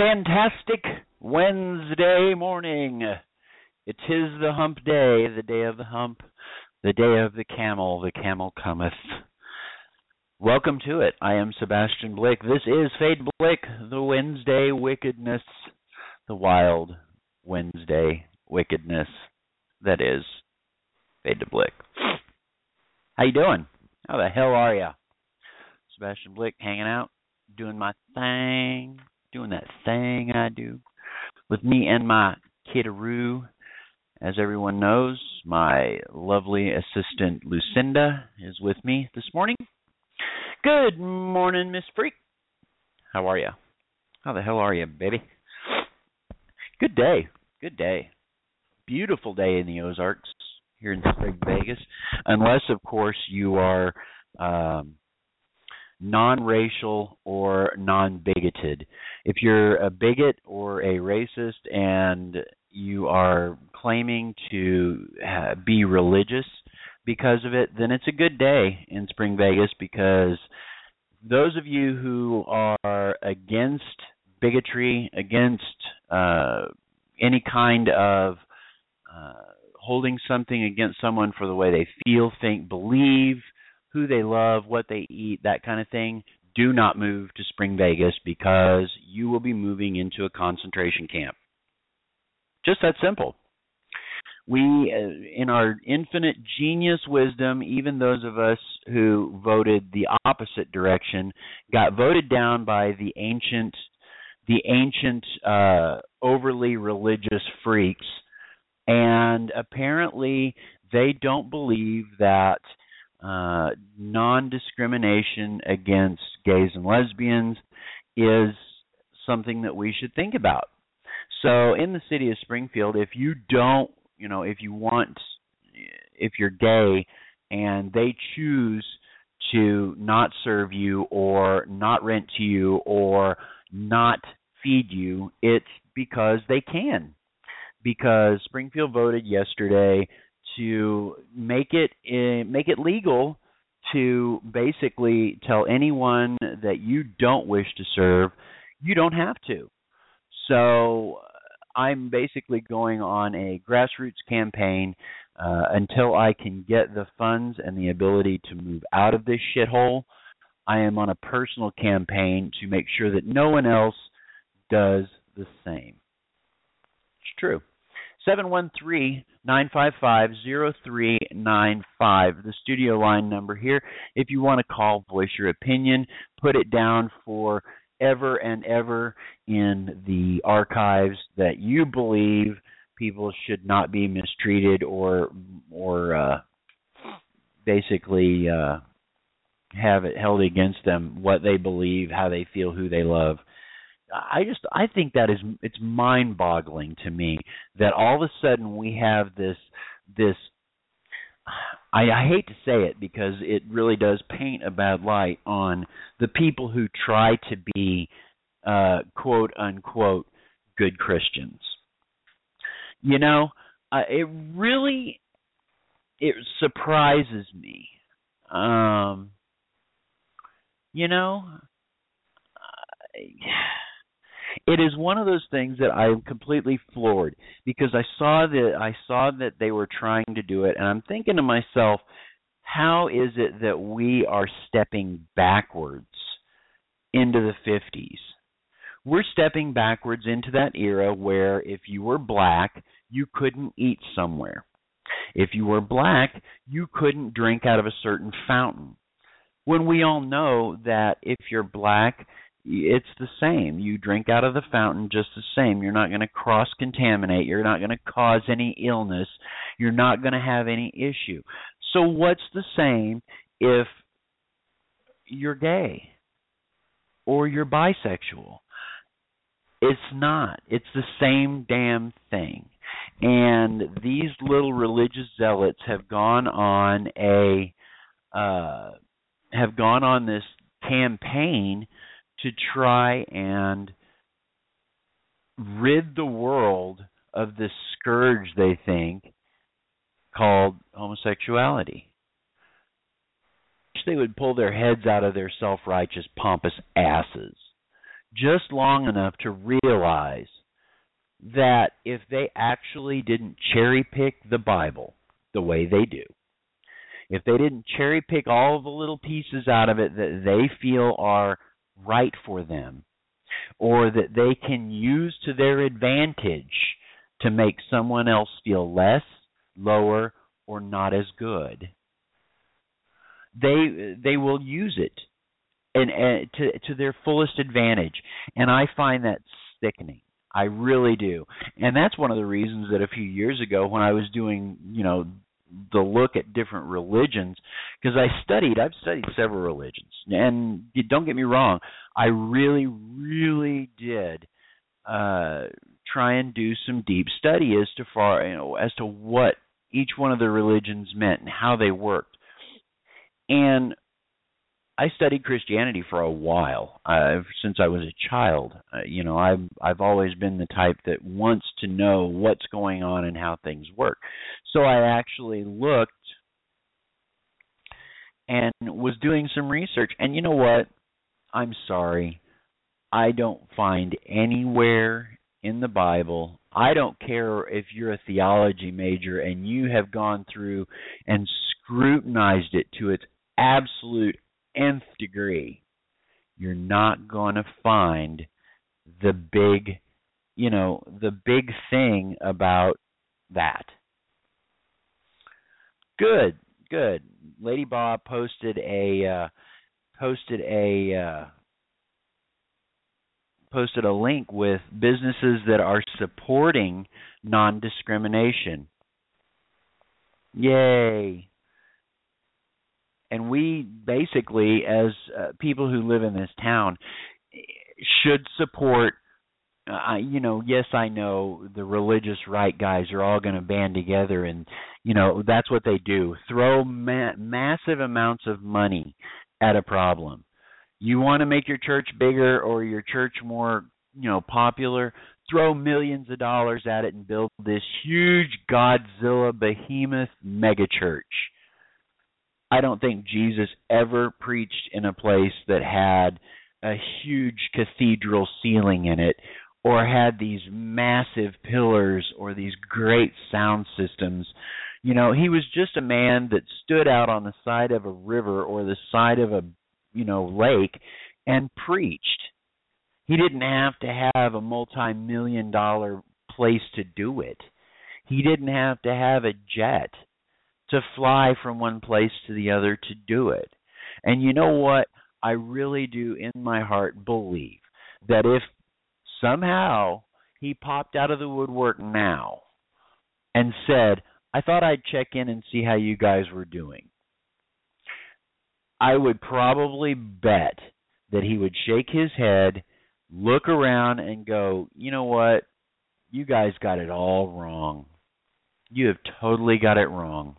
fantastic Wednesday morning. It is the hump day, the day of the hump, the day of the camel cometh. Welcome to it. I am Sebastian Blick. This is Fade Blick, the Wednesday wickedness, the wild Wednesday wickedness that is Fade to Blick. How you doing? How the hell are ya? Sebastian Blick hanging out, doing my thing, doing that thing I do with me and my kiddaroo. As everyone knows, my lovely assistant Lucinda is with me this morning. Good morning, Miss Freak. How are you? How the hell are you, baby? Good day. Good day. Beautiful day in the Ozarks here in Spring Vegas. Unless, of course, you are non-racial or non-bigoted. If you're a bigot or a racist and you are claiming to be religious because of it, then it's a good day in Spring Vegas, because those of you who are against bigotry, against any kind of holding something against someone for the way they feel, think, believe, who they love, what they eat, that kind of thing, do not move to Spring Vegas, because you will be moving into a concentration camp. Just that simple. We, in our infinite genius wisdom, even those of us who voted the opposite direction, got voted down by the ancient overly religious freaks, and apparently they don't believe that non-discrimination against gays and lesbians is something that we should think about. So in the city of Springfield, if you're gay and they choose to not serve you or not rent to you or not feed you, it's because they can. Because Springfield voted yesterday to make it legal to basically tell anyone that you don't wish to serve, you don't have to. So I'm basically going on a grassroots campaign until I can get the funds and the ability to move out of this shithole. I am on a personal campaign to make sure that no one else does the same. It's true. 713-955-0395, the studio line number here. If you want to call, voice your opinion, put it down for ever and ever in the archives that you believe people should not be mistreated or basically have it held against them, what they believe, how they feel, who they love. I think that it's mind-boggling to me that all of a sudden we have this I hate to say it because it really does paint a bad light on the people who try to be quote unquote good Christians. You know, it surprises me. It is one of those things that I am completely floored, because I saw that they were trying to do it, and I'm thinking to myself, how is it that we are stepping backwards into the 50s? We're stepping backwards into that era where if you were black, you couldn't eat somewhere. If you were black, you couldn't drink out of a certain fountain. When we all know that if you're black, it's the same. You drink out of the fountain just the same. You're not going to cross-contaminate. You're not going to cause any illness. You're not going to have any issue. So what's the same if you're gay or you're bisexual? It's not. It's the same damn thing. And these little religious zealots have gone on this campaign to try and rid the world of this scourge they think called homosexuality. They would pull their heads out of their self-righteous, pompous asses. just long enough to realize that if they actually didn't cherry pick the Bible the way they do, if they didn't cherry pick all the little pieces out of it that they feel are right for them, or that they can use to their advantage to make someone else feel less, lower, or not as good, they will use it and to their fullest advantage. And I find that sickening. I really do. And that's one of the reasons that a few years ago when I was doing, the look at different religions, because I've studied several religions, and don't get me wrong, I really, really did try and do some deep study as to what each one of the religions meant and how they worked. And I studied Christianity for a while, since I was a child. I've always been the type that wants to know what's going on and how things work. So I actually looked and was doing some research. And you know what? I'm sorry. I don't find anywhere in the Bible, I don't care if you're a theology major and you have gone through and scrutinized it to its absolute nth degree, you're not going to find the big thing about that. Good. Lady Bob posted a link with businesses that are supporting non-discrimination. Yay. And we basically, as people who live in this town, should support, yes, I know the religious right guys are all going to band together and, that's what they do. Throw massive amounts of money at a problem. You want to make your church bigger or your church more, popular, throw millions of dollars at it and build this huge Godzilla behemoth megachurch. I don't think Jesus ever preached in a place that had a huge cathedral ceiling in it or had these massive pillars or these great sound systems. He was just a man that stood out on the side of a river or the side of a, lake and preached. He didn't have to have a multi-million-dollar place to do it. He didn't have to have a jet to fly from one place to the other to do it. And you know what? I really do in my heart believe that if somehow he popped out of the woodwork now and said, I thought I'd check in and see how you guys were doing, I would probably bet that he would shake his head, look around, and go, you know what? You guys got it all wrong. You have totally got it wrong.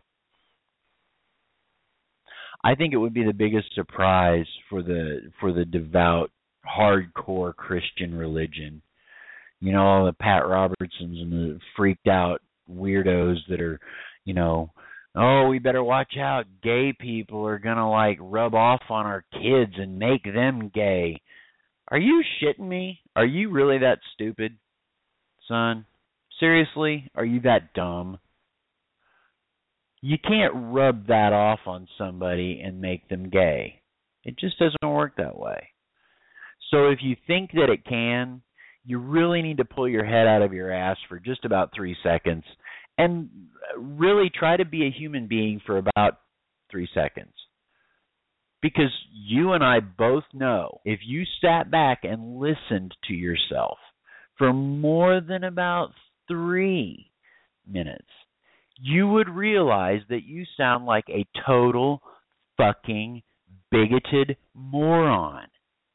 I think it would be the biggest surprise for the devout, hardcore Christian religion. All the Pat Robertsons and the freaked out weirdos that are, oh, we better watch out. Gay people are going to rub off on our kids and make them gay. Are you shitting me? Are you really that stupid, son? Seriously? Are you that dumb? You can't rub that off on somebody and make them gay. It just doesn't work that way. So if you think that it can, you really need to pull your head out of your ass for just about 3 seconds and really try to be a human being for about 3 seconds. Because you and I both know if you sat back and listened to yourself for more than about 3 minutes, you would realize that you sound like a total fucking bigoted moron.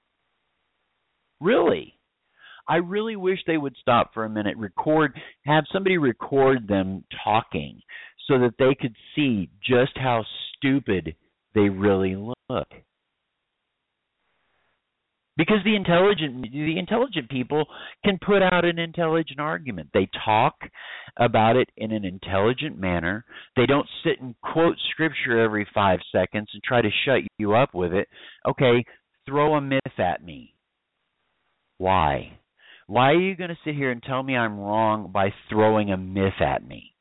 Really. I really wish they would stop for a minute, have somebody record them talking so that they could see just how stupid they really look. Because the intelligent people can put out an intelligent argument. They talk about it in an intelligent manner. They don't sit and quote scripture every 5 seconds and try to shut you up with it. Okay, throw a myth at me. Why? Why are you going to sit here and tell me I'm wrong by throwing a myth at me?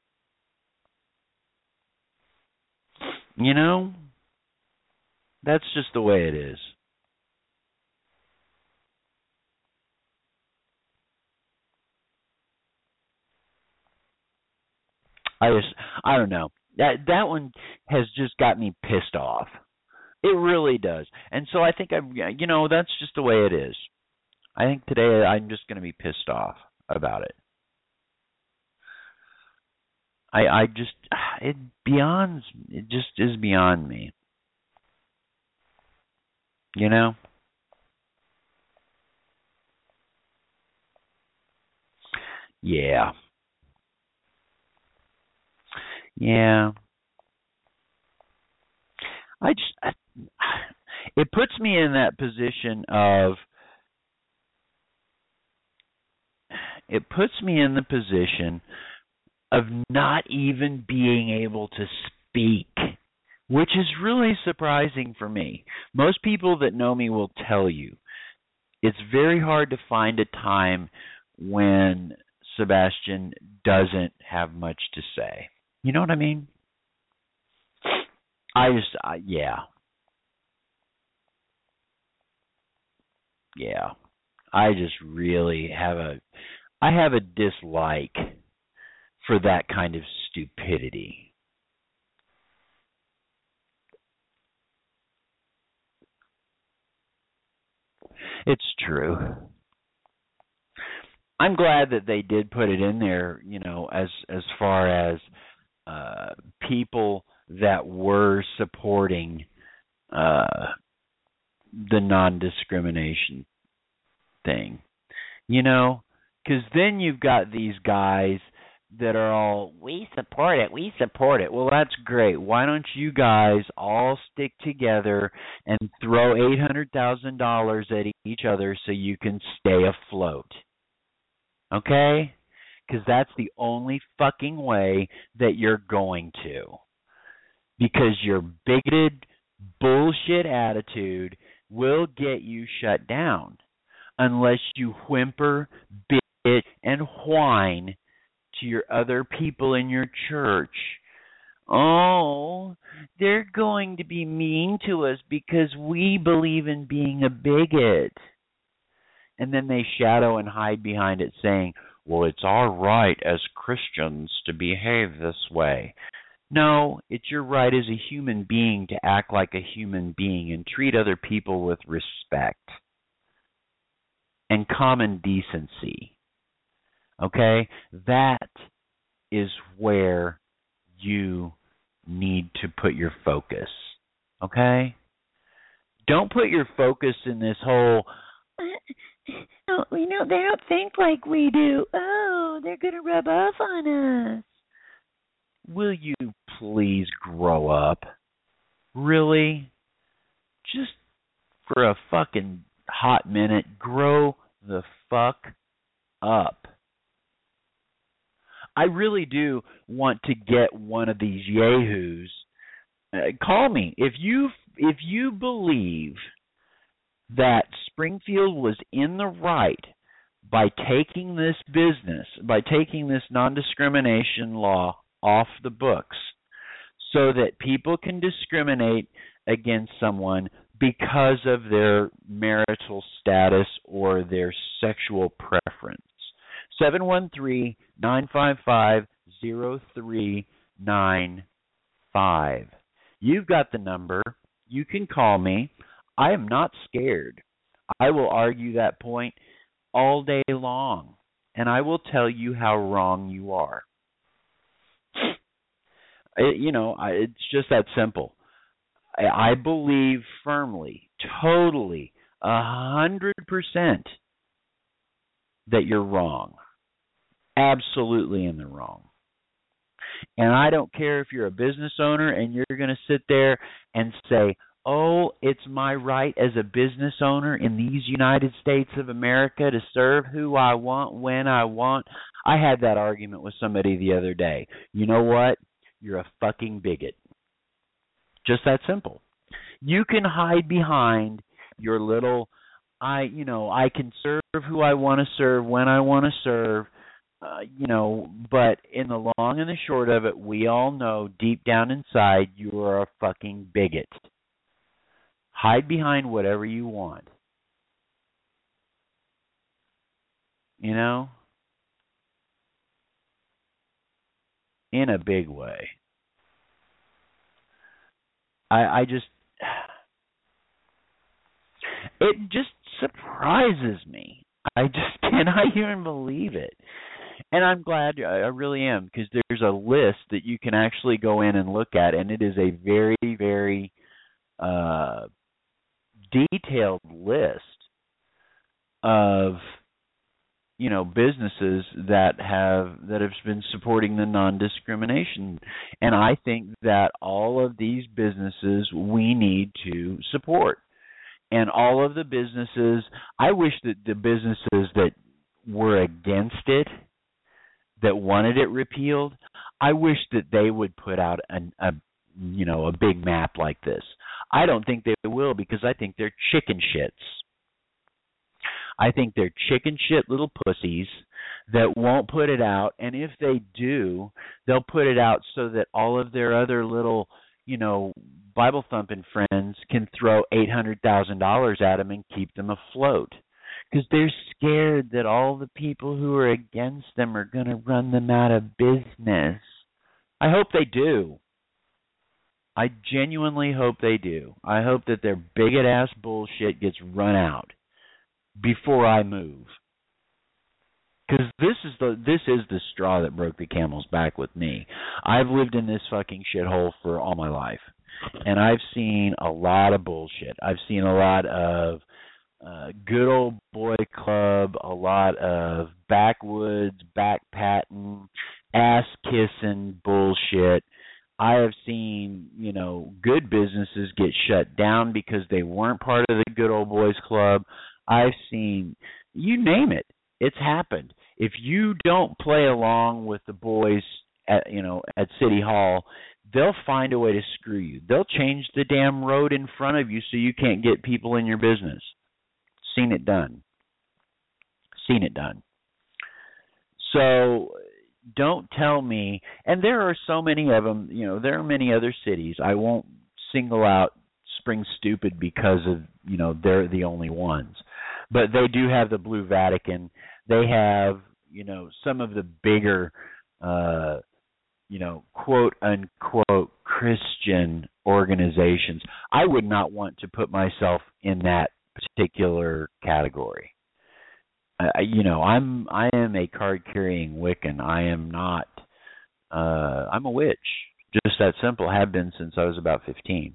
You know, that's just the way it is. I don't know. That one has just got me pissed off. It really does. And so I think that's just the way it is. I think today I'm just going to be pissed off about it. I just it just is beyond me. You know? Yeah. Yeah. It puts me in that position of it puts me in the position of not even being able to speak, which is really surprising for me. Most people that know me will tell you it's very hard to find a time when Sebastian doesn't have much to say. You know what I mean? Yeah. Yeah. I just really have a dislike for that kind of stupidity. It's true. I'm glad that they did put it in there, as far as people that were supporting the non-discrimination thing. Because then you've got these guys that are all, we support it. Well, that's great. Why don't you guys all stick together and throw $800,000 at each other so you can stay afloat? Okay? Because that's the only fucking way that you're going to. Because your bigoted bullshit attitude will get you shut down unless you whimper, bitch, and whine to your other people in your church. Oh, they're going to be mean to us because we believe in being a bigot. And then they shadow and hide behind it saying, well, it's our right as Christians to behave this way. No, it's your right as a human being to act like a human being and treat other people with respect and common decency. Okay? That is where you need to put your focus. Okay? Don't put your focus in this whole, they don't think like we do. Oh, they're going to rub off on us. Will you please grow up? Really? Just for a fucking hot minute, grow the fuck up. I really do want to get one of these yahoos. Call me if you believe that Springfield was in the right by taking this non-discrimination law off the books so that people can discriminate against someone because of their marital status or their sexual preference. 713-955-0395. You've got the number. You can call me. I am not scared. I will argue that point all day long, and I will tell you how wrong you are. It's just that simple. I believe firmly, totally, 100% that you're wrong. Absolutely in the wrong. And I don't care if you're a business owner and you're going to sit there and say, oh, it's my right as a business owner in these United States of America to serve who I want, when I want. I had that argument with somebody the other day. You know what? You're a fucking bigot. Just that simple. You can hide behind your little I can serve who I want to serve when I want to serve, but in the long and the short of it, we all know deep down inside you are a fucking bigot. Hide behind whatever you want. In a big way. I just, it just surprises me. I just cannot even believe it. And I'm glad, I really am, because there's a list that you can actually go in and look at, and it is a very, very detailed list of businesses that have been supporting the non-discrimination, and I think that all of these businesses we need to support, and all of the businesses. I wish that the businesses that were against it, that wanted it repealed, I wish that they would put out a big map like this. I don't think they will, because I think they're chicken shits. I think they're chicken shit little pussies that won't put it out, and if they do, they'll put it out so that all of their other little, Bible thumping friends can throw $800,000 at them and keep them afloat. Because they're scared that all the people who are against them are going to run them out of business. I hope they do. I genuinely hope they do. I hope that their bigot-ass bullshit gets run out before I move. Because this is the straw that broke the camel's back with me. I've lived in this fucking shithole for all my life. And I've seen a lot of bullshit. I've seen a lot of good old boy club, a lot of backwoods, backpatting, ass-kissing bullshit. I have seen, good businesses get shut down because they weren't part of the good old boys club. I've seen, you name it, it's happened. If you don't play along with the boys at City Hall, they'll find a way to screw you. They'll change the damn road in front of you so you can't get people in your business. Seen it done. So don't tell me, and there are so many of them, there are many other cities. I won't single out Spring Stupid because of, they're the only ones. But they do have the Blue Vatican. They have, some of the bigger, quote unquote Christian organizations. I would not want to put myself in that particular category. I am a card carrying Wiccan. I am not. I'm a witch. Just that simple. Have been since I was about 15.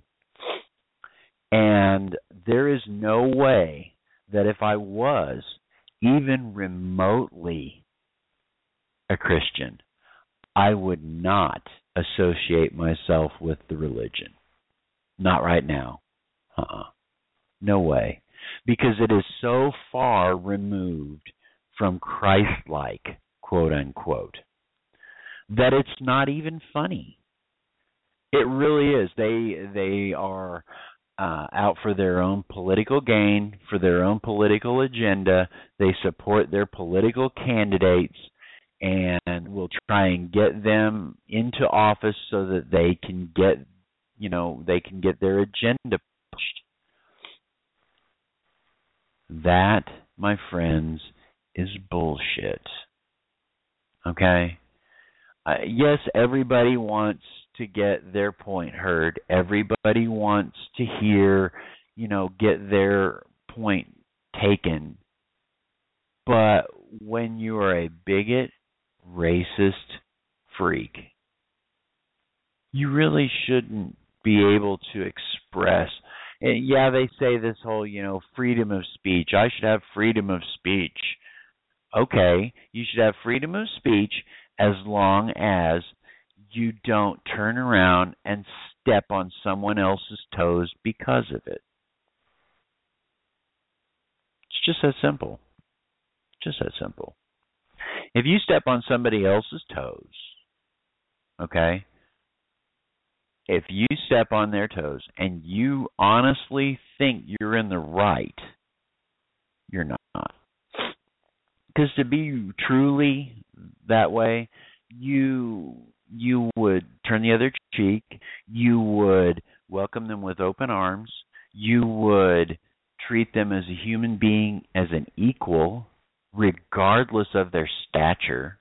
And there is no way that if I was even remotely a Christian, I would not associate myself with the religion. Not right now. No way. Because it is so far removed from Christ-like, quote unquote, that it's not even funny. It really is. They are out for their own political gain, for their own political agenda. They support their political candidates and will try and get them into office so that they can get their agenda pushed. That, my friends, is bullshit. Okay? Yes, everybody wants to get their point heard. Everybody wants to hear, get their point taken. But when you are a bigot, racist freak, you really shouldn't be able to express. And yeah, they say this whole, freedom of speech. I should have freedom of speech. Okay, you should have freedom of speech as long as you don't turn around and step on someone else's toes because of it. It's just that simple. If you step on somebody else's toes, okay, if you step on their toes and you honestly think you're in the right, You're not. Because to be truly that way, you would turn the other cheek, you would welcome them with open arms, you would treat them as a human being, as an equal, regardless of their stature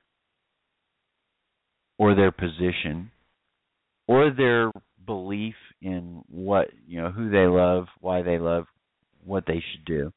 or their position or their belief in what, who they love, why they love, what they should do.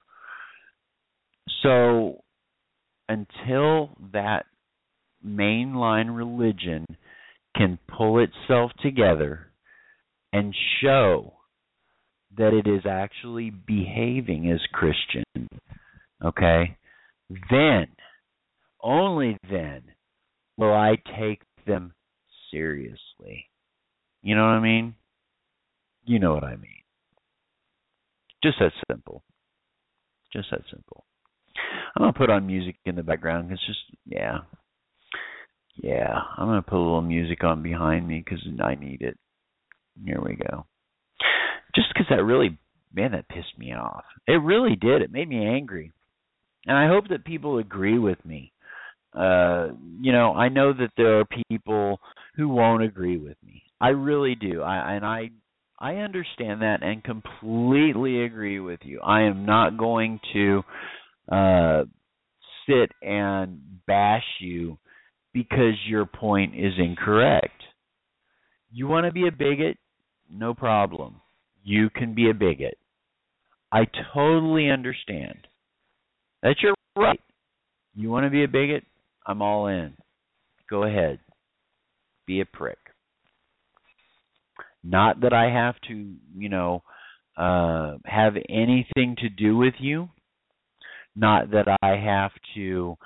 So until that mainline religion can pull itself together and show that it is actually behaving as Christian, okay, then, only then, will I take them seriously. You know what I mean? You know what I mean. Just that simple. Just that simple. I'm going to put on music in the background. It's just, yeah. I'm going to put a little music on behind me because I need it. Here we go. Just because that pissed me off. It really did. It made me angry. And I hope that people agree with me. I know that there are people who won't agree with me. I really do. I understand that and completely agree with you. I am not going to sit and bash you because your point is incorrect. You want to be a bigot? No problem. You can be a bigot. I totally understand. That's your right. You want to be a bigot? I'm all in. Go ahead. Be a prick. Not that I have to, have anything to do with you. Not that I have to,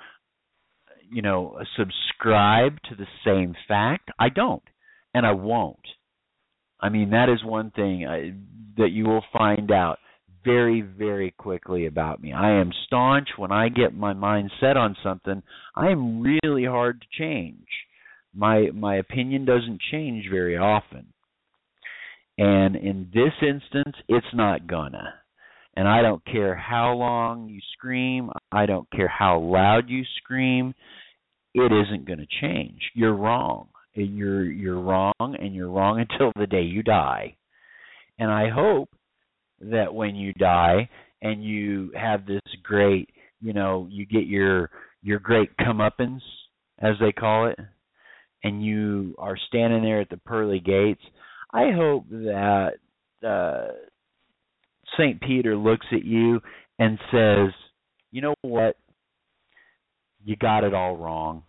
subscribe to the same fact. I don't. And I won't. I mean, that is one thing that you will find out very, very quickly about me. I am staunch. When I get my mind set on something, I am really hard to change. My opinion doesn't change very often. And in this instance, it's not gonna. And I don't care how long you scream. I don't care how loud you scream. It isn't going to change. You're wrong. You're wrong, and you're wrong until the day you die. And I hope that when you die and you have this great, you get your great comeuppance, as they call it, and you are standing there at the pearly gates, I hope that St. Peter looks at you and says, you know what? You got it all wrong.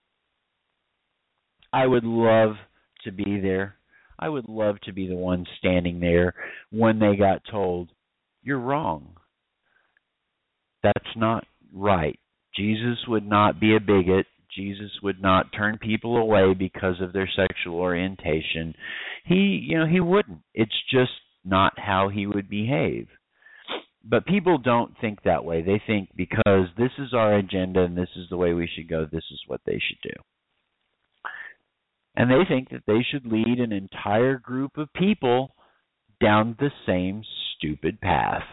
I would love to be there. I would love to be the one standing there when they got told, you're wrong. That's not right. Jesus would not be a bigot. Jesus would not turn people away because of their sexual orientation. He wouldn't. It's just not how he would behave. But people don't think that way. They think because this is our agenda and this is the way we should go, this is what they should do. And they think that they should lead an entire group of people down the same stupid path.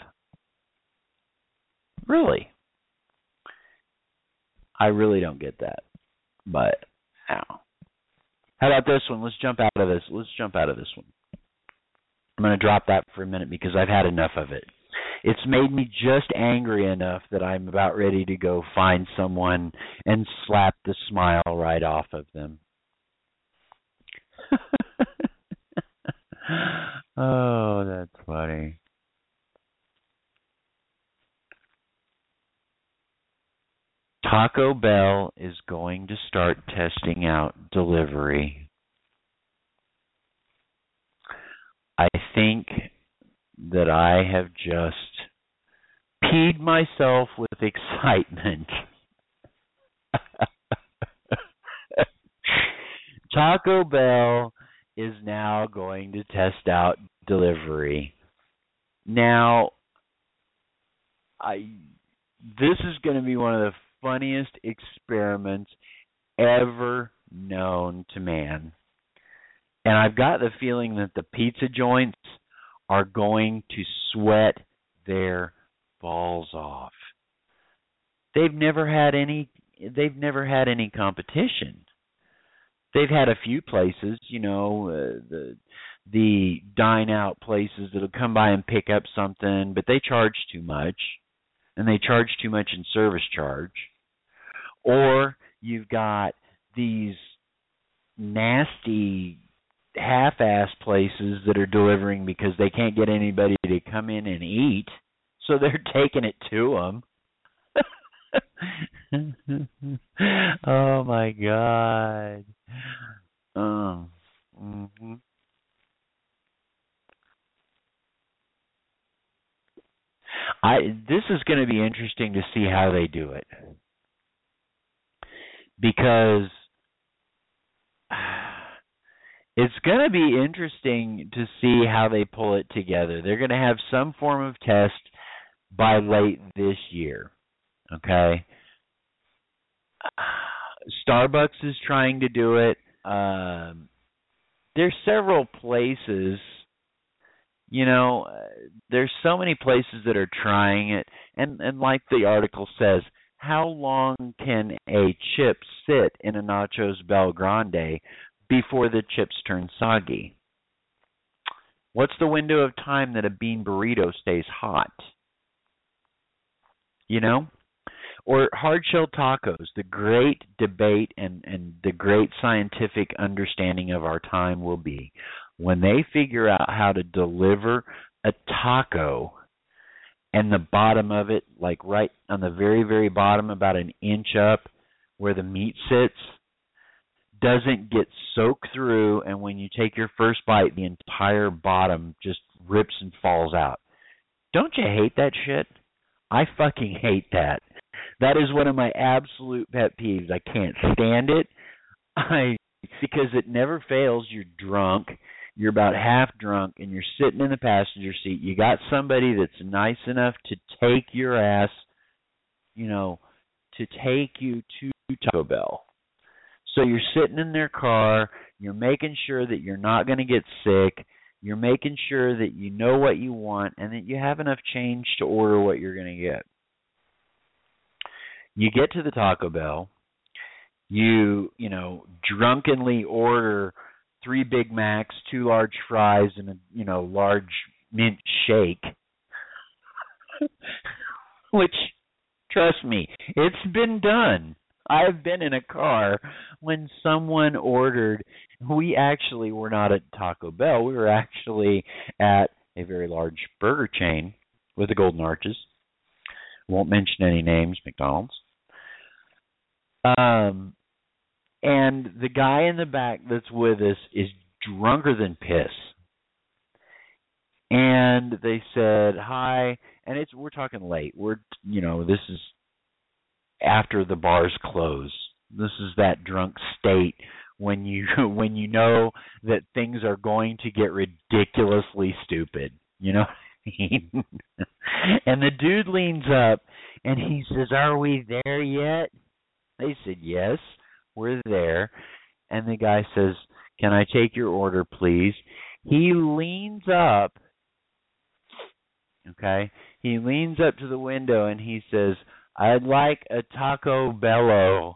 Really. I really don't get that. But, how about this one? Let's jump out of this. one. I'm going to drop that for a minute because I've had enough of it. It's made me just angry enough that I'm about ready to go find someone and slap the smile right off of them. Oh, that's funny. Taco Bell is going to start testing out delivery. I think that I have just peed myself with excitement. Taco Bell is now going to test out delivery. Now, this is going to be one of the funniest experiments ever known to man. And I've got the feeling that the pizza joints are going to sweat their balls off. They've never had any competition. They've had a few places, the dine out places that'll come by and pick up something, but they charge too much, and they charge too much in service charge. Or you've got these nasty half-ass places that are delivering because they can't get anybody to come in and eat, so they're taking it to them. Oh my God. Mm-hmm. This is going to be interesting to see how they do it, because it's going to be interesting to see how they pull it together. They're going to have some form of test by late this year. Okay. Starbucks is trying to do it. There's several places, there's so many places that are trying it. And like the article says, how long can a chip sit in a Nachos Bel Grande before the chips turn soggy? What's the window of time that a bean burrito stays hot? Or hard-shell tacos, the great debate and the great scientific understanding of our time will be when they figure out how to deliver a taco and the bottom of it, like right on the very, very bottom, about an inch up where the meat sits, doesn't get soaked through, and when you take your first bite, the entire bottom just rips and falls out. Don't you hate that shit? I fucking hate that. That is one of my absolute pet peeves. I can't stand it. Because it never fails. You're drunk. You're about half drunk, and you're sitting in the passenger seat. You got somebody that's nice enough to take your ass, to take you to Taco Bell. So you're sitting in their car. You're making sure that you're not going to get sick. You're making sure that you know what you want and that you have enough change to order what you're going to get. You get to the Taco Bell, you drunkenly order 3 Big Macs, 2 large fries, and a large mint shake, which, trust me, it's been done. I've been in a car when someone ordered. We actually were not at Taco Bell. We were actually at a very large burger chain with the Golden Arches. Won't mention any names, McDonald's. And the guy in the back that's with us is drunker than piss. And they said hi, and we're talking late. This is after the bars close. This is that drunk state when you know that things are going to get ridiculously stupid. You know what I mean? And the dude leans up and he says, "Are we there yet?" They said, "Yes, we're there." And the guy says, "Can I take your order, please?" He leans up. Okay? He leans up to the window and he says, "I'd like a Taco Bello."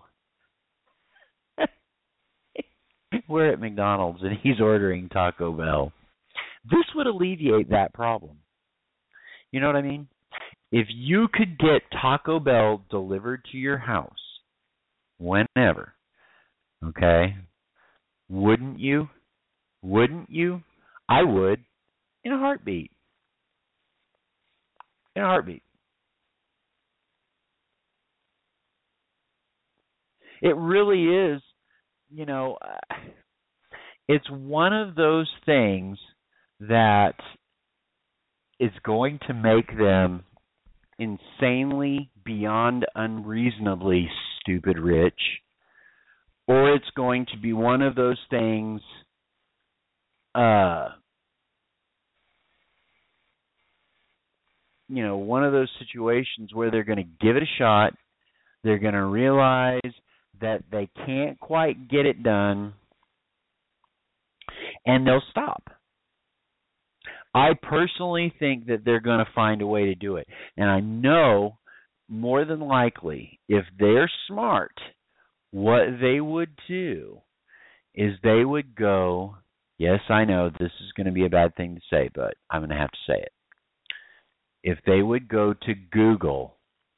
We're at McDonald's and he's ordering Taco Bell. This would alleviate that problem. You know what I mean? If you could get Taco Bell delivered to your house whenever, okay, wouldn't you? Wouldn't you? I would, in a heartbeat. In a heartbeat. It really is, it's one of those things that is going to make them insanely, beyond unreasonably stupid rich, or it's going to be one of those things one of those situations where they're going to give it a shot, they're going to realize that they can't quite get it done, and they'll stop. I personally think that they're going to find a way to do it. And I know more than likely, if they're smart, what they would do is they would go, yes, I know this is going to be a bad thing to say, but I'm going to have to say it. If they would go to Google,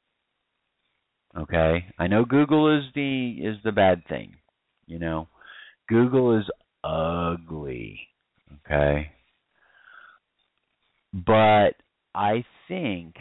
okay? I know Google is the bad thing, you know. Google is ugly, okay? But I think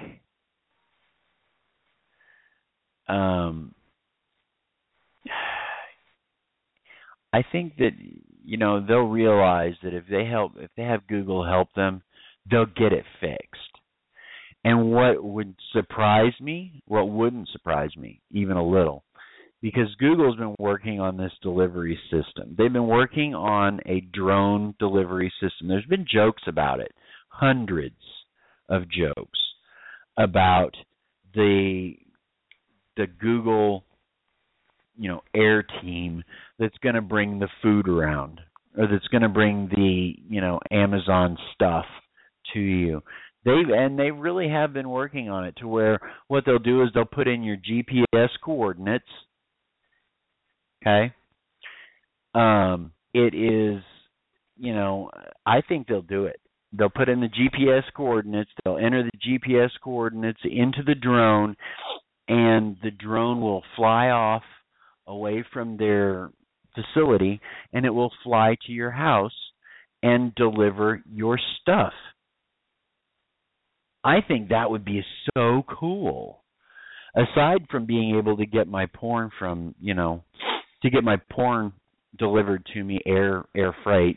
I think that they'll realize that if they have Google help them, they'll get it fixed. And what wouldn't surprise me even a little, because Google's been working on this delivery system. They've been working on a drone delivery system. There's been jokes about it, hundreds of jokes about the Google, Air team that's going to bring the food around, or that's going to bring the, Amazon stuff to you. They really have been working on it to where what they'll do is they'll put in your GPS coordinates. Okay. It is, I think they'll do it. They'll put in the GPS coordinates. They'll enter the GPS coordinates into the drone, and the drone will fly off away from their facility, and it will fly to your house and deliver your stuff. I think that would be so cool. Aside from being able to get my porn delivered to me air freight.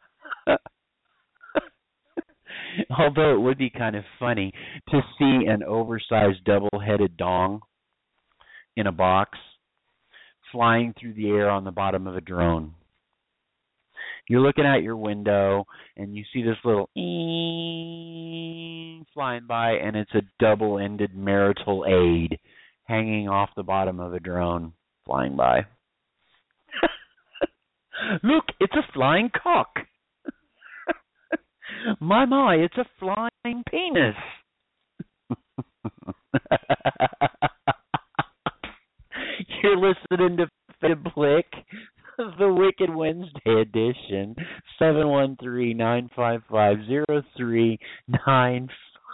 Although it would be kind of funny to see an oversized double-headed dong in a box flying through the air on the bottom of a drone. You're looking out your window, and you see this little flying by, and it's a double-ended marital aid hanging off the bottom of a drone flying by. Look, it's a flying cock. My, it's a flying penis. You're listening to Fed Blick, the Wicked Wednesday edition, 713-955-0395.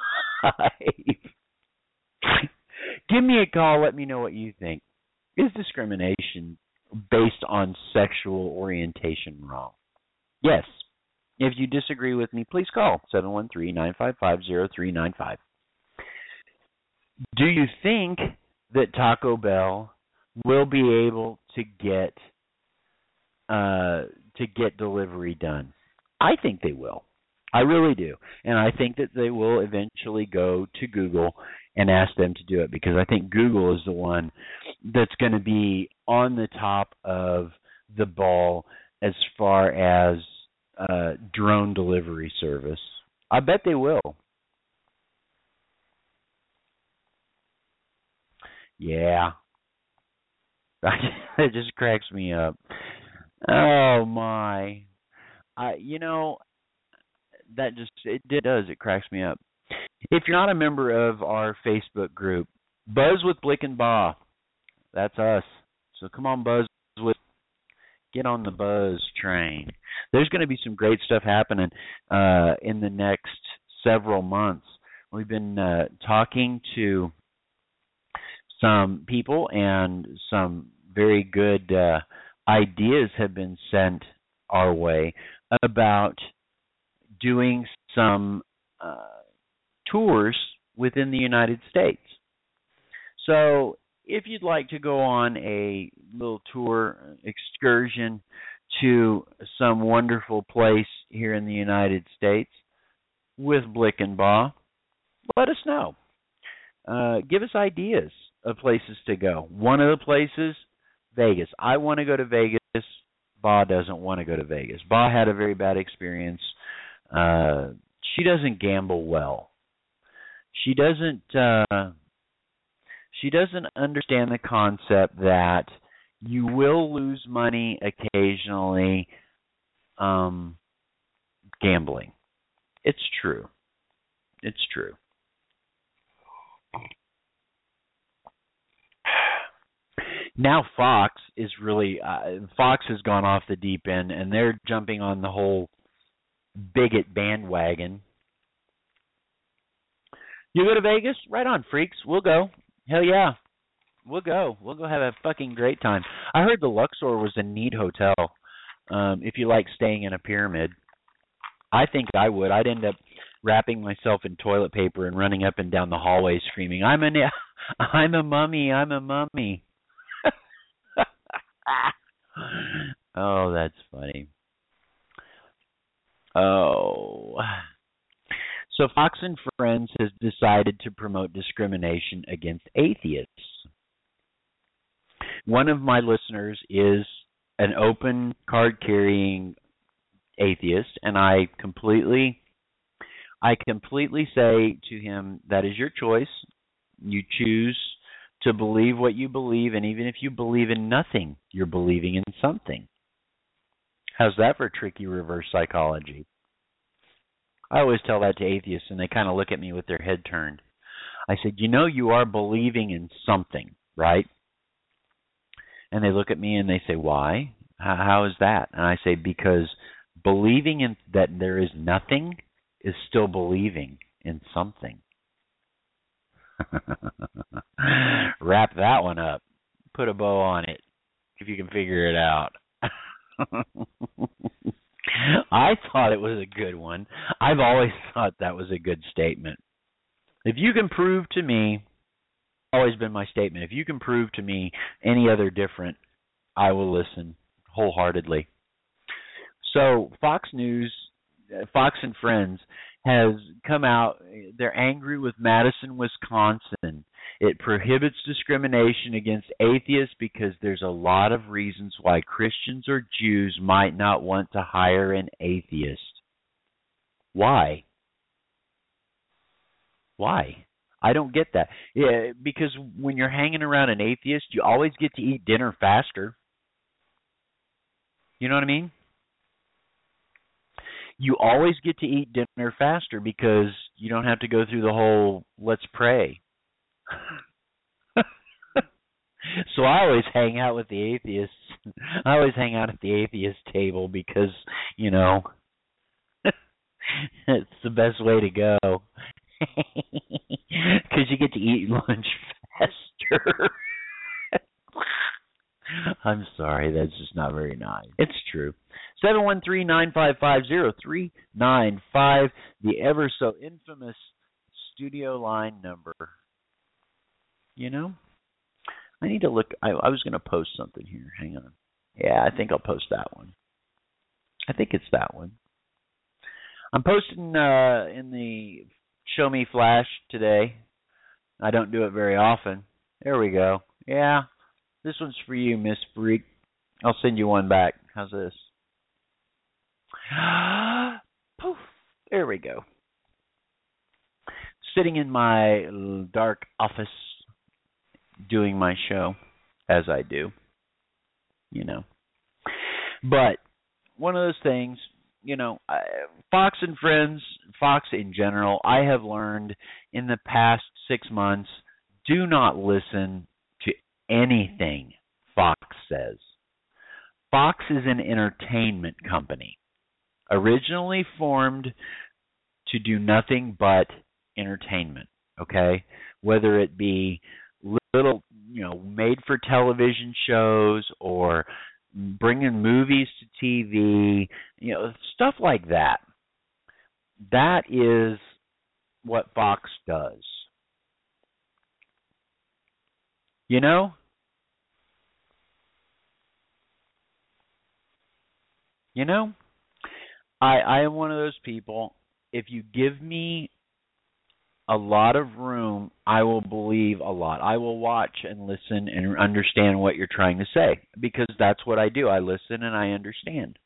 Give me a call. Let me know what you think. Is discrimination based on sexual orientation wrong? Yes. If you disagree with me, please call 713-955-0395. Do you think that Taco Bell will be able to get delivery done? I think they will. I really do. And I think that they will eventually go to Google and ask them to do it, because I think Google is the one that's going to be on the top of the ball as far as drone delivery service. I bet they will. Yeah. It just cracks me up. Oh my. It cracks me up. If you're not a member of our Facebook group, Buzz with Blick and Baugh, that's us. So come on, get on the Buzz train. There's going to be some great stuff happening in the next several months. We've been talking to some people, and some very good ideas have been sent our way about doing some tours within the United States. So if you'd like to go on a little tour excursion to some wonderful place here in the United States with Blick and Baugh, let us know. Give us ideas of places to go. One of the places, Vegas. I want to go to Vegas. Baugh doesn't want to go to Vegas. Baugh had a very bad experience. She doesn't gamble well. She doesn't understand the concept that you will lose money occasionally gambling. It's true. It's true. Now Fox is really Fox has gone off the deep end, and they're jumping on the whole bigot bandwagon. You go to Vegas? Right on, freaks. We'll go. Hell yeah. We'll go. We'll go have a fucking great time. I heard the Luxor was a neat hotel. If you like staying in a pyramid, I think I would. I'd end up wrapping myself in toilet paper and running up and down the hallway screaming, I'm a mummy, I'm a mummy. Oh, that's funny. Oh. So Fox and Friends has decided to promote discrimination against atheists. One of my listeners is an open card-carrying atheist, and I completely say to him, that is your choice. You choose to believe what you believe, and even if you believe in nothing, you're believing in something. How's that for tricky reverse psychology? I always tell that to atheists, and they kind of look at me with their head turned. I said, you are believing in something, right? And they look at me and they say, why? How is that? And I say, because believing in that there is nothing is still believing in something. Wrap that one up. Put a bow on it, if you can figure it out. I thought it was a good one. I've always thought that was a good statement. If you can prove to me, always been my statement, if you can prove to me any other different, I will listen wholeheartedly. So Fox News, Fox and Friends has come out, they're angry with Madison, Wisconsin. It prohibits discrimination against atheists because there's a lot of reasons why Christians or Jews might not want to hire an atheist. Why? Why? I don't get that. Yeah, because when you're hanging around an atheist, you always get to eat dinner faster. You know what I mean? You always get to eat dinner faster because you don't have to go through the whole let's pray. So I always hang out with the atheists. I always hang out at the atheist table because, it's the best way to go. Because you get to eat lunch faster. I'm sorry, that's just not very nice. It's true. 713-955-0395, the ever so infamous studio line number. I need to look. I was going to post something here. Hang on. Yeah, I think I'll post that one. I think it's that one. I'm posting in the Show Me Flash today. I don't do it very often. There we go. Yeah, this one's for you, Miss Freak. I'll send you one back. How's this? Poof. There we go. Sitting in my dark office doing my show, as I do. But one of those things, Fox and Friends, Fox in general, I have learned in the past 6 months, do not listen to anything Fox says. Fox is an entertainment company, originally formed to do nothing but entertainment, okay? Whether it be little, made-for-television shows or bringing movies to TV, stuff like that. That is what Fox does. I am one of those people, if you give me a lot of room, I will believe a lot. I will watch and listen and understand what you're trying to say because that's what I do. I listen and I understand.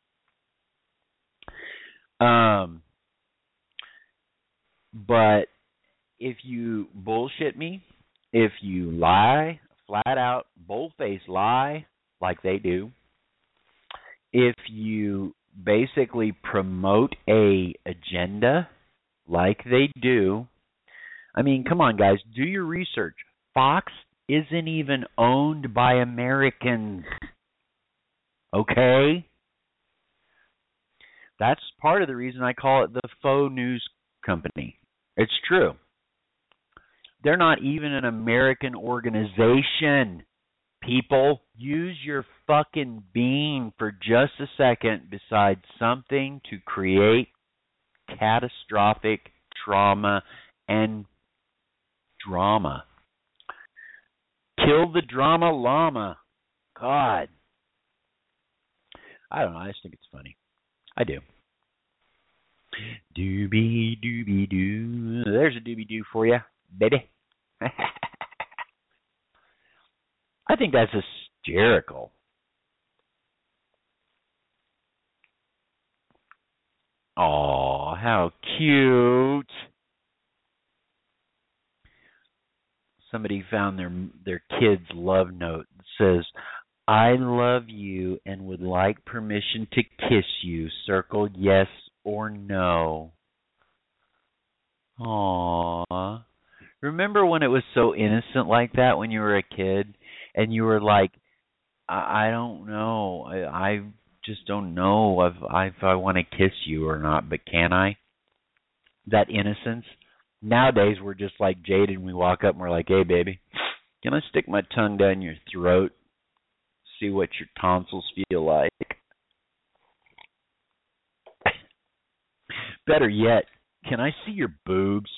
But if you bullshit me, if you lie, flat out, bold-faced lie like they do, if you basically promote a agenda like they do. I mean, come on, guys, do your research. Fox isn't even owned by Americans. Okay? That's part of the reason I call it the faux news company. It's true. They're not even an American organization. People, use your fucking being for just a second besides something to create catastrophic trauma and drama. Kill the drama llama. God. I don't know. I just think it's funny. I do. Doobie doobie doo. There's a doobie doo for you, baby. I think that's hysterical. Oh, how cute. Somebody found their kid's love note that says, I love you and would like permission to kiss you. Circle yes or no. Aww. Remember when it was so innocent like that when you were a kid and you were like, I don't know. I just don't know if I want to kiss you or not, but can I? That innocence. Nowadays we're just like jaded and we walk up and we're like, hey baby, can I stick my tongue down your throat? See what your tonsils feel like. Better yet, can I see your boobs?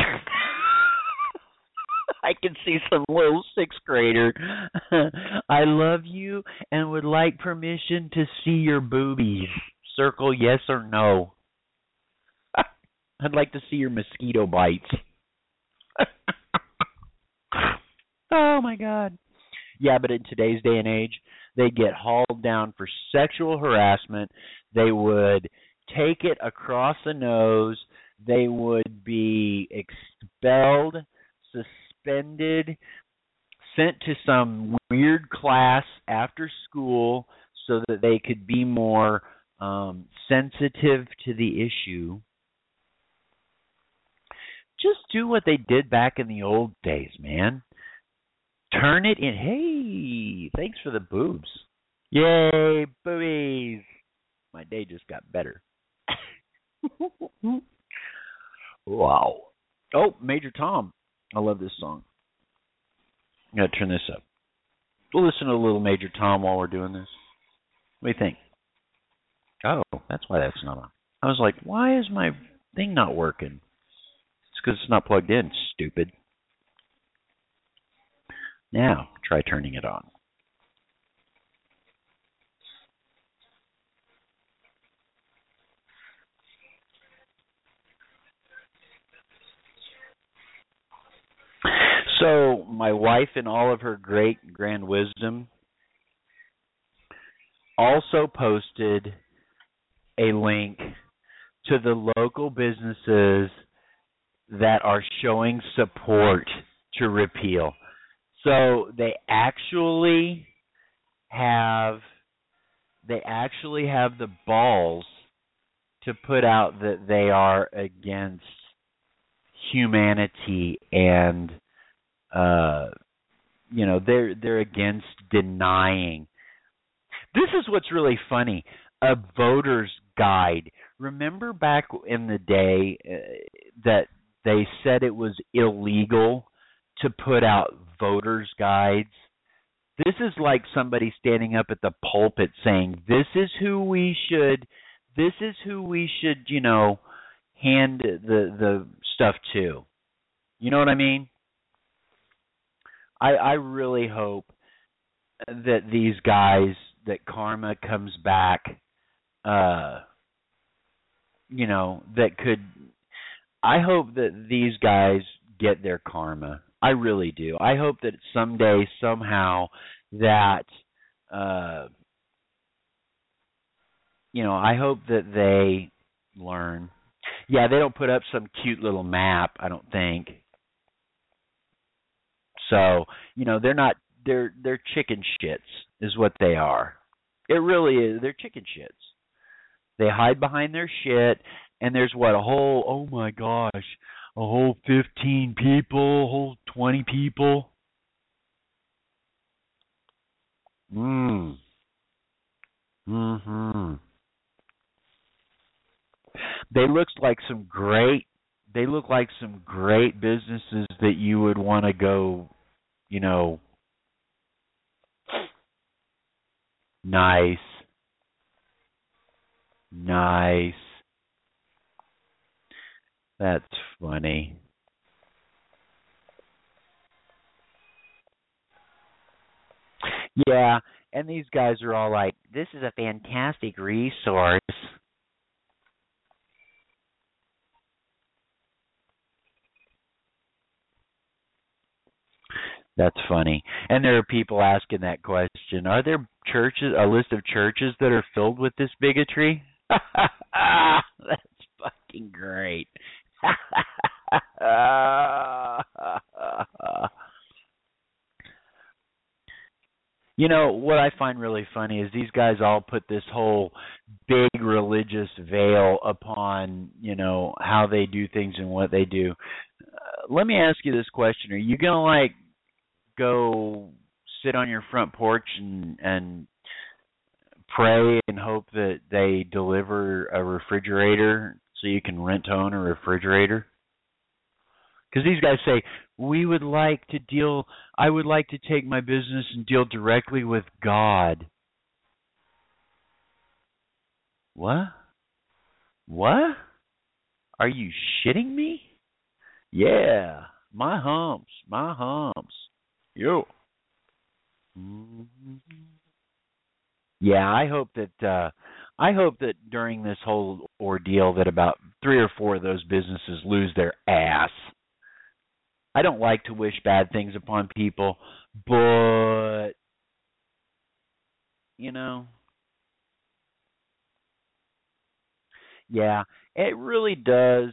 I can see some little sixth grader. I love you and would like permission to see your boobies. Circle yes or no. I'd like to see your mosquito bites. Oh my God. Yeah, but in today's day and age, they get hauled down for sexual harassment. They would take it across the nose. They would be expelled, suspended, sent to some weird class after school so that they could be more sensitive to the issue. Just do what they did back in the old days, man. Turn it in. Hey, thanks for the boobs. Yay, boobies. My day just got better. Wow. Oh, Major Tom. I love this song. I got to turn this up. We'll listen to a little Major Tom while we're doing this. What do you think? Oh, that's why that's not on. I was like, why is my thing not working? It's because it's not plugged in, stupid. Now, try turning it on. So, my wife, in all of her great grand wisdom, also posted a link to the local businesses that are showing support to repeal. So they actually have the balls to put out that they are against humanity and they're against denying. This is what's really funny. A voter's guide. Remember back in the day that they said it was illegal to put out voter's guides? This is like somebody standing up at the pulpit saying, this is who we should, hand the stuff to. You know what I mean? I really hope that these guys, that karma comes back, that could, I hope that these guys get their karma. I really do. I hope that someday, somehow, that, I hope that they learn. Yeah, they don't put up some cute little map, I don't think. So, they're not, they're chicken shits is what they are. It really is. They're chicken shits. They hide behind their shit, and there's what, a whole, oh my gosh, a whole 15 people, a whole 20 people. Mhm. They look like some great businesses that you would want to go, you know, nice. Nice. That's funny. Yeah, and these guys are all like, "This is a fantastic resource." That's funny. And there are people asking that question. Are there churches, a list of churches that are filled with this bigotry? That's fucking great. You know, what I find really funny is these guys all put this whole big religious veil upon, how they do things and what they do. Let me ask you this question. Are you going to, go sit on your front porch and pray and hope that they deliver a refrigerator so you can rent to own a refrigerator? Because these guys say, I would like to take my business and deal directly with God. What? What? Are you shitting me? Yeah, my humps. Yo. Mm-hmm. Yeah, I hope that during this whole ordeal that about 3 or 4 of those businesses lose their ass. I don't like to wish bad things upon people, but you know, yeah, it really does.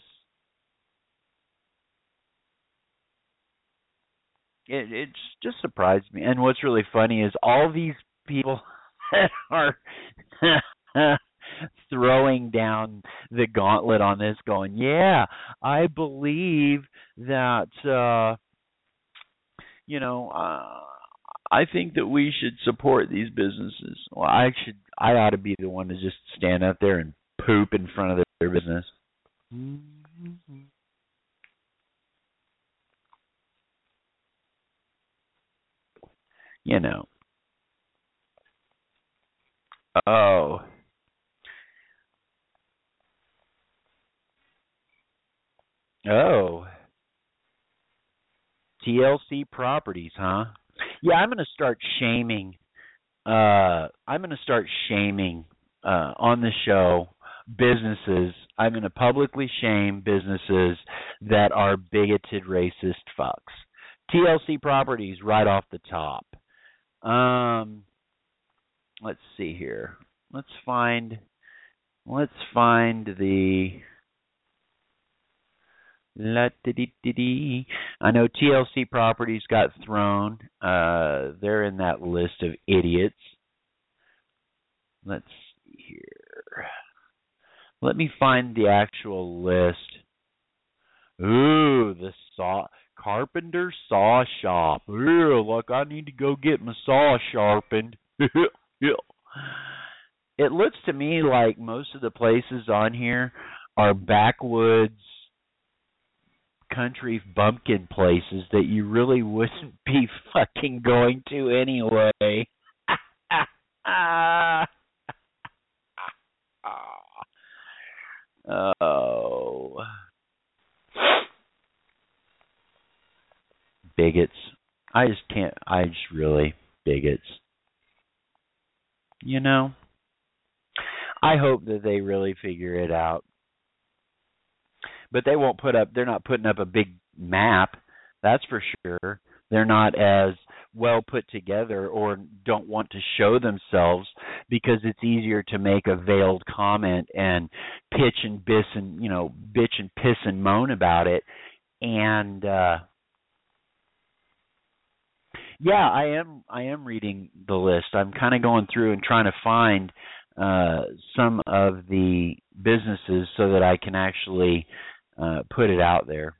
It's just surprised me. And what's really funny is all these people that are throwing down the gauntlet on this, going, "Yeah, I believe that you know, I think that we should support these businesses." Well, I ought to be the one to just stand up there and poop in front of their business. Mm-hmm. You know. Oh. Oh. TLC Properties, huh? Yeah, I'm going to start shaming. I'm going to start shaming on the show businesses. I'm going to publicly shame businesses that are bigoted, racist fucks. TLC Properties right off the top. Um, let's see here. Let's find. Let's find the. La dee dee. I know TLC Properties got thrown. They're in that list of idiots. Let's see here. Let me find the actual list. Ooh, the Carpenter Saw Shop. Ooh, look, I need to go get my saw sharpened. Yeah. It looks to me like most of the places on here are backwoods country bumpkin places that you really wouldn't be fucking going to anyway. Oh. Bigots. I just can't. I just really bigots. You know? I hope that they really figure it out. But they're not putting up a big map, that's for sure. They're not as well put together or don't want to show themselves because it's easier to make a veiled comment and pitch and biss and, bitch and piss and moan about it. And yeah, I am reading the list. I'm kind of going through and trying to find some of the businesses so that I can actually put it out there,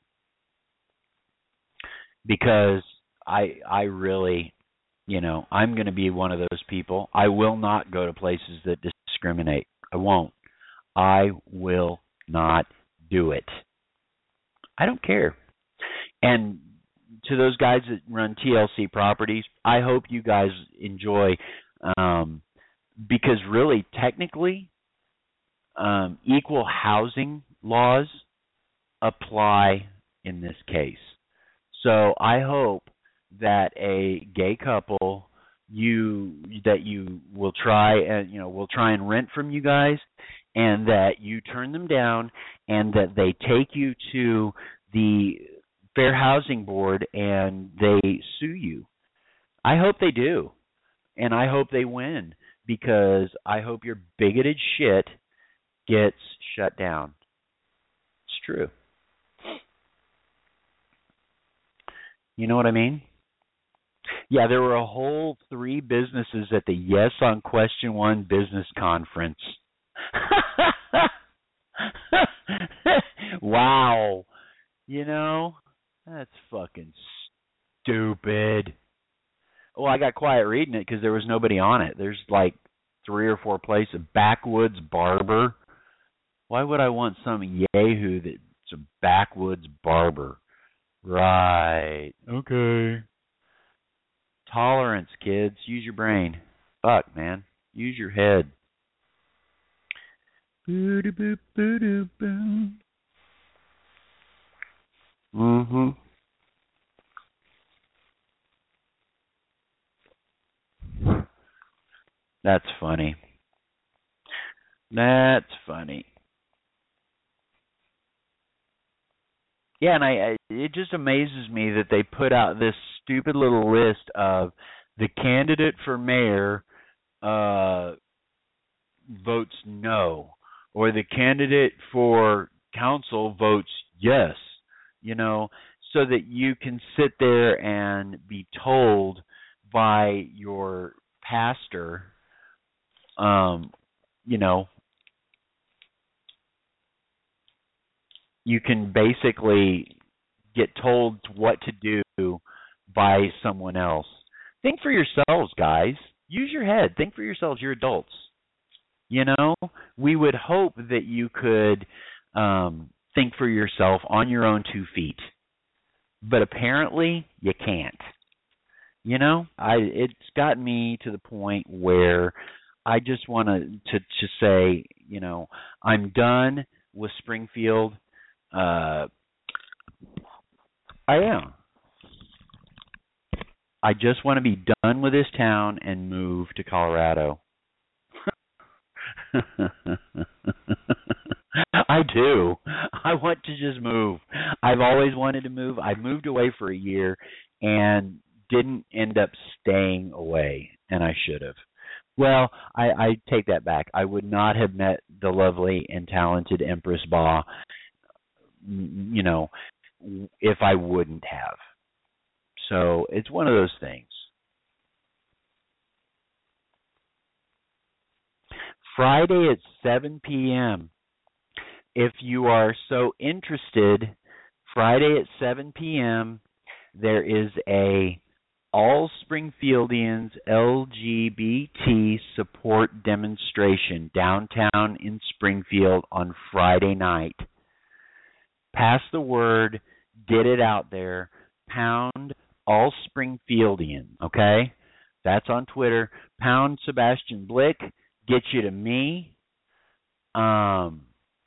because I really, I'm going to be one of those people. I will not go to places that discriminate. I won't. I will not do it. I don't care. And to those guys that run TLC Properties, I hope you guys enjoy, because really, technically, equal housing laws apply in this case. So I hope that a gay couple you will try and rent from you guys, and that you turn them down, and that they take you to the Fair Housing Board and they sue you. I hope they do, and I hope they win, because I hope your bigoted shit gets shut down. It's true. You know what I mean? Yeah, there were a whole 3 businesses at the Yes on Question 1 business conference. Wow. That's fucking stupid. Well, I got quiet reading it because there was nobody on it. There's like 3 or 4 places. Backwoods barber. Why would I want some yahoo that's a backwoods barber? Right. Okay. Tolerance, kids. Use your brain. Fuck, man. Use your head. Boo-doo-boo, boo-doo-boo. Mm-hmm. That's funny. That's funny. Yeah, and it just amazes me that they put out this stupid little list of the candidate for mayor votes no, or the candidate for council votes yes, so that you can sit there and be told by your pastor, you can basically get told what to do by someone else. Think for yourselves, guys. Use your head. Think for yourselves. You're adults. We would hope that you could think for yourself on your own 2 feet. But apparently you can't. It's gotten me to the point where I just want to say, I'm done with Springfield. I am. I just want to be done with this town and move to Colorado. I do. I want to just move. I've always wanted to move. I moved away for a year and didn't end up staying away, and I should have. Well, I take that back. I would not have met the lovely and talented Empress Ba, if I wouldn't have. So it's one of those things. Friday at 7 p.m. If you are so interested, Friday at 7 p.m., there is a All Springfieldians LGBT support demonstration downtown in Springfield on Friday night. Pass the word, get it out there, pound All Springfieldian, okay? That's on Twitter. Pound Sebastian Blick. Get you to me. One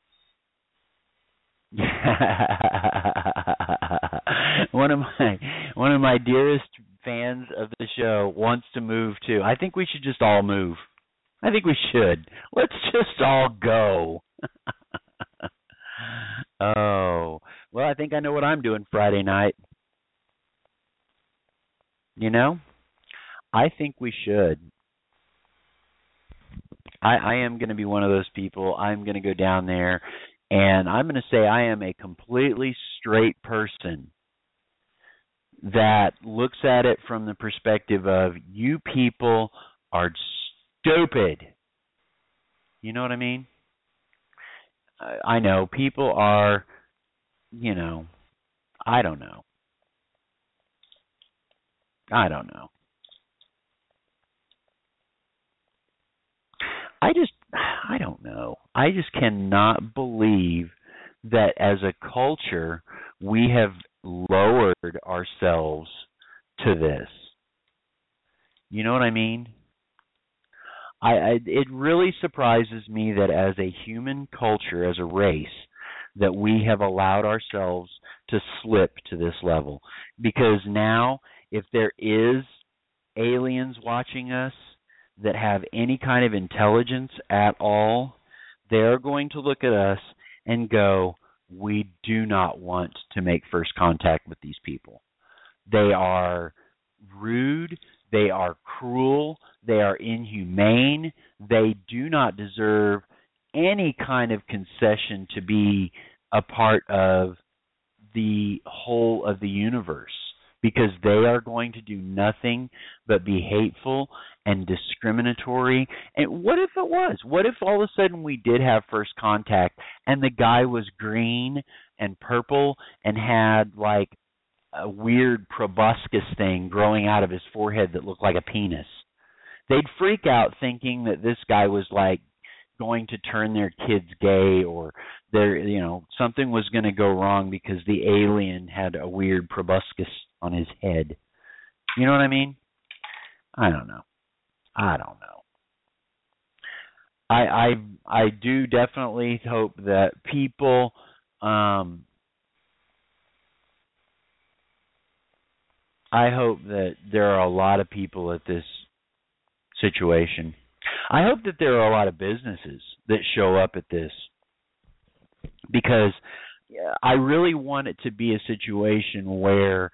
of my dearest fans of the show wants to move too. I think we should just all move. I think we should. Let's just all go. Oh, well, I think I know what I'm doing Friday night. I think we should. I am going to be one of those people. I'm going to go down there, and I'm going to say I am a completely straight person that looks at it from the perspective of you people are stupid. You know what I mean? I know people are, you know, I don't know. I don't know. I don't know. I just cannot believe that as a culture we have lowered ourselves to this. You know what I mean? It really surprises me that as a human culture, as a race, that we have allowed ourselves to slip to this level. Because now, if there is aliens watching us that have any kind of intelligence at all, they're going to look at us and go, we do not want to make first contact with these people. They are rude, they are cruel, they are inhumane, they do not deserve any kind of concession to be a part of the whole of the universe, because they are going to do nothing but be hateful and discriminatory. And what if it was? What if all of a sudden we did have first contact and the guy was green and purple and had like a weird proboscis thing growing out of his forehead that looked like a penis? They'd freak out thinking that this guy was like going to turn their kids gay, or something was going to go wrong because the alien had a weird proboscis on his head. You know what I mean? I don't know. I do definitely hope that people I hope that there are a lot of people at this situation. I hope that there are a lot of businesses that show up at this, because I really want it to be a situation where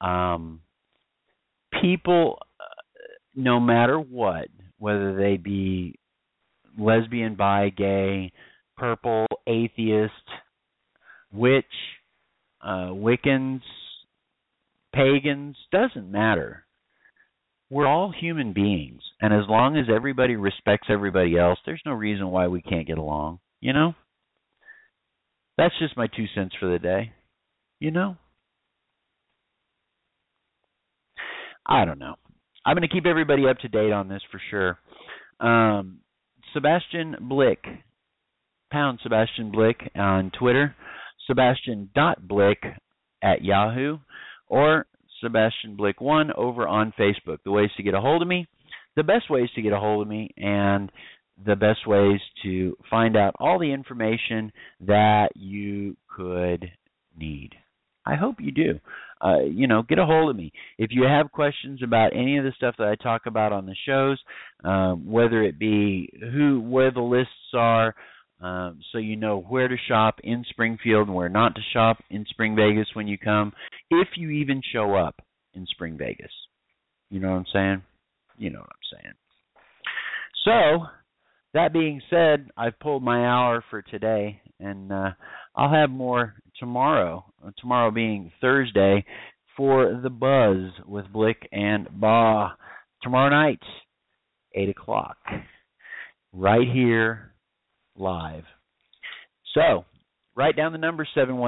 people, no matter what, whether they be lesbian, bi, gay, purple, atheist, witch, Wiccans, pagans, doesn't matter. We're all human beings, and as long as everybody respects everybody else, there's no reason why we can't get along, you know? That's just my 2 cents for the day, you know? I don't know. I'm going to keep everybody up to date on this for sure. Sebastian Blick, pound Sebastian Blick on Twitter, Sebastian.Blick at Yahoo, or Sebastian Blick 1 over on Facebook. The ways to get a hold of me, the best ways to get a hold of me, and the best ways to find out all the information that you could need. I hope you do. Get a hold of me. If you have questions about any of the stuff that I talk about on the shows, whether it be where the lists are, so you know where to shop in Springfield and where not to shop in Spring Vegas when you come, if you even show up in Spring Vegas. You know what I'm saying? You know what I'm saying. So, that being said, I've pulled my hour for today, and I'll have more tomorrow being Thursday, for The Buzz with Blick and Baugh. Tomorrow night, 8 o'clock, right here, live. So, write down the number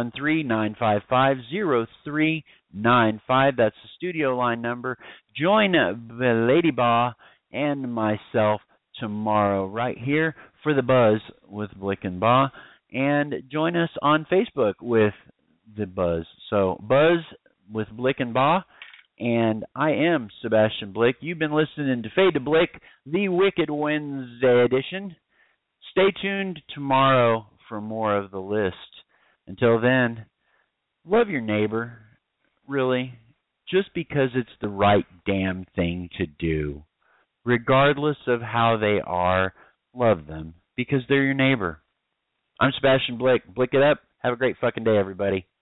713-955-0395. That's the studio line number. Join Lady Baugh and myself tomorrow right here for The Buzz with Blick and Baugh. And join us on Facebook with The Buzz. So, Buzz with Blick and Baugh. And I am Sebastian Blick. You've been listening to Fade to Blick, the Wicked Wednesday edition. Stay tuned tomorrow for more of the list. Until then, love your neighbor, really, just because it's the right damn thing to do. Regardless of how they are, love them, because they're your neighbor. I'm Sebastian Blick. Blick it up. Have a great fucking day, everybody.